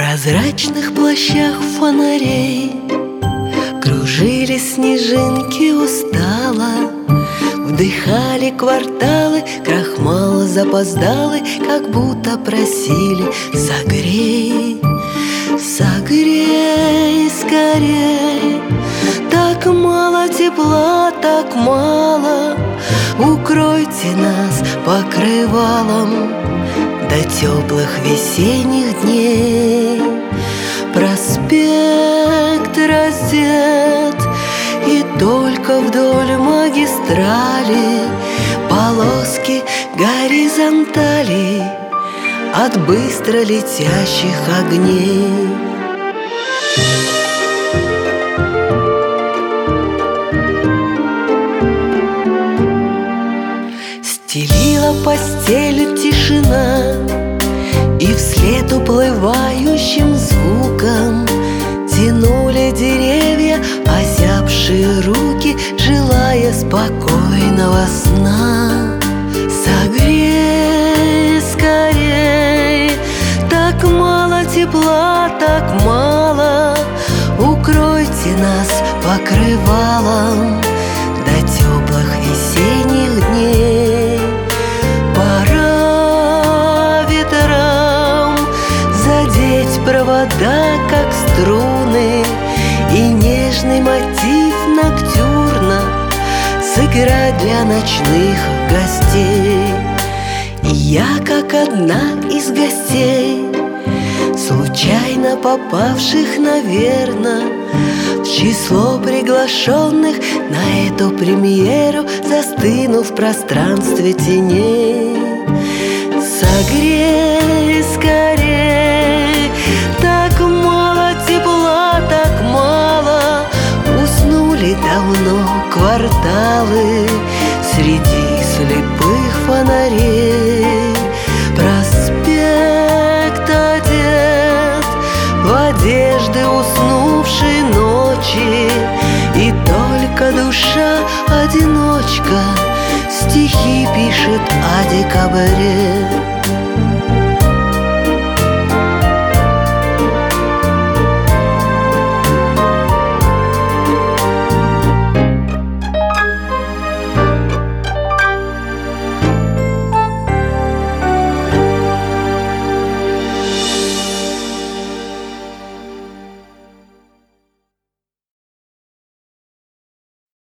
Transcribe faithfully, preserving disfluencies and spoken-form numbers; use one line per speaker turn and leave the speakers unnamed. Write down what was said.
прозрачных плащах фонарей кружились снежинки устало, вдыхали кварталы крахмала запоздалый, как будто просили: согрей, согрей скорей. Так мало тепла, так мало, укройте нас покрывалом до теплых весенних дней. Проспект раздет, и только вдоль магистрали полоски горизонтали от быстро летящих огней. Стелила постель тишина, и вслед уплывающим звуком тянули деревья озябшие руки, желая спокойного сна. Согрей скорей, так мало тепла, так мало, укройте нас покрывалом до теплых весенних дней. Пора ветрам задеть провода, как струны, и нежный мотив ноктюрна сыграть для ночных гостей. И я, как одна из гостей, случайно попавших, наверно, в число приглашенных на эту премьеру, застыну в пространстве теней. Согрей скорей, так мало тепла, так мало, уснули давно кварталы среди слепых фонарей. Проспект одет в одежды уснувшей ночи, и только душа одиночка стихи пишет о декабре.